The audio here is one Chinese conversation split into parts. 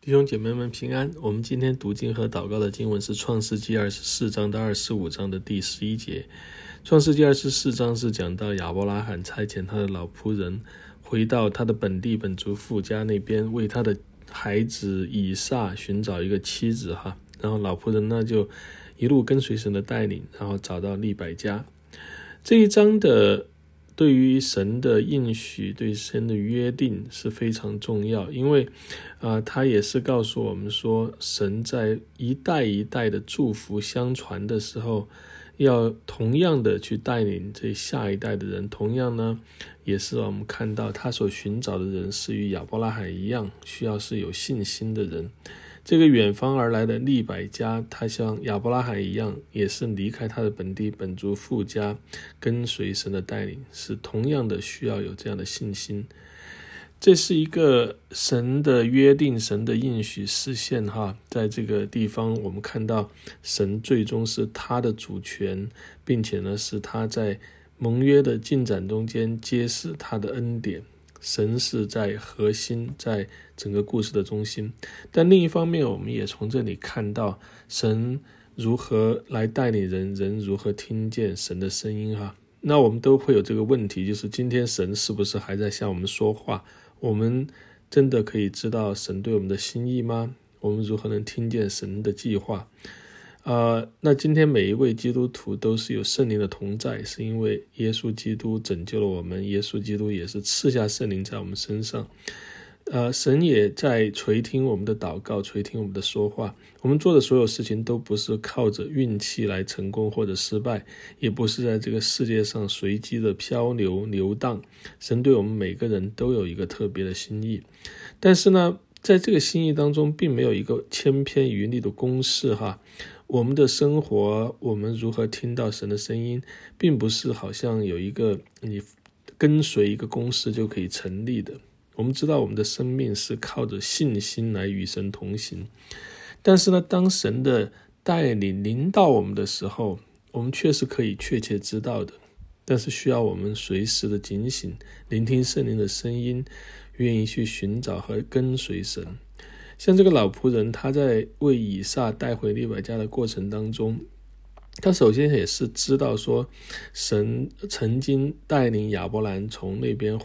弟兄姐妹们平安。我们今天读经和祷告的经文是创世纪24章到25章的第11节。创世纪24章是讲到亚伯拉罕差遣他的老仆人回到他的本地本族父家那边，为他的孩子以撒寻找一个妻子然后老仆人呢就一路跟随神的带领，然后找到利百加。这一章的对于神的应许，对神的约定是非常重要，因为他也是告诉我们说，神在一代一代的祝福相传的时候，要同样的去带领这下一代的人。同样呢，也是我们看到他所寻找的人是与亚伯拉罕一样，需要是有信心的人。这个远方而来的利百加，他像亚伯拉罕一样，也是离开他的本地本族父家，跟随神的带领，是同样的需要有这样的信心。这是一个神的约定，神的应许实现在这个地方我们看到神最终是他的主权，并且呢是他在盟约的进展中间揭示他的恩典。神是在核心，在整个故事的中心。但另一方面，我们也从这里看到神如何来带领人，人如何听见神的声音那我们都会有这个问题，就是今天神是不是还在向我们说话？我们真的可以知道神对我们的心意吗？我们如何能听见神的计划？那今天每一位基督徒都是有圣灵的同在，是因为耶稣基督拯救了我们，耶稣基督也是赐下圣灵在我们身上。神也在垂听我们的祷告，垂听我们的说话。我们做的所有事情都不是靠着运气来成功或者失败，也不是在这个世界上随机的漂流流荡。神对我们每个人都有一个特别的心意，但是呢，在这个心意当中并没有一个千篇一律的公式我们的生活，我们如何听到神的声音，并不是好像有一个你跟随一个公式就可以成立的。我们知道我们的生命是靠着信心来与神同行，但是呢，当神的带领临到我们的时候，我们确实可以确切知道的，但是需要我们随时的警醒，聆听圣灵的声音，愿意去寻找和跟随神。像这个老仆人，他在为以撒带回利百加的过程当中，他首先也是知道说，神曾经带领亚伯兰从那边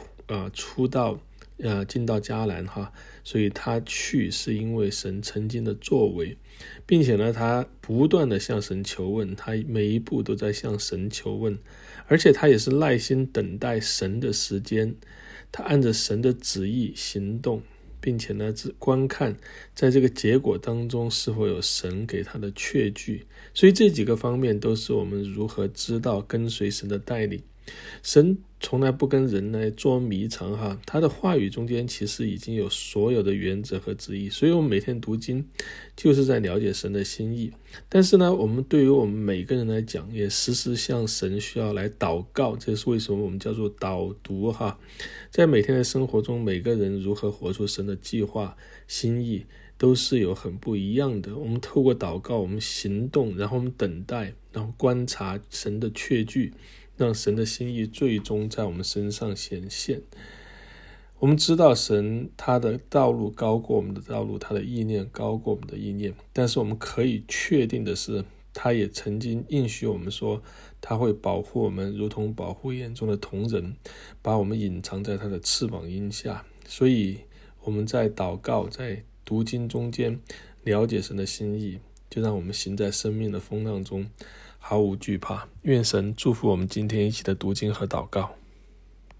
进到迦南所以他去是因为神曾经的作为，并且呢，他不断的向神求问，他每一步都在向神求问，而且他也是耐心等待神的时间，他按着神的旨意行动，并且呢，观看在这个结果当中是否有神给他的确据。所以这几个方面都是我们如何知道跟随神的带领。神从来不跟人来捉迷藏他的话语中间其实已经有所有的原则和旨意，所以我们每天读经就是在了解神的心意。但是呢，我们对于我们每个人来讲，也时时向神需要来祷告，这是为什么我们叫做导读在每天的生活中，每个人如何活出神的计划心意都是有很不一样的。我们透过祷告，我们行动，然后我们等待，然后观察神的确据，让神的心意最终在我们身上显现。我们知道神他的道路高过我们的道路，他的意念高过我们的意念，但是我们可以确定的是，他也曾经应许我们说，他会保护我们如同保护眼中的瞳人，把我们隐藏在他的翅膀荫下。所以我们在祷告，在读经中间了解神的心意，就让我们行在生命的风浪中毫无惧怕。愿神祝福我们今天一起的读经和祷告。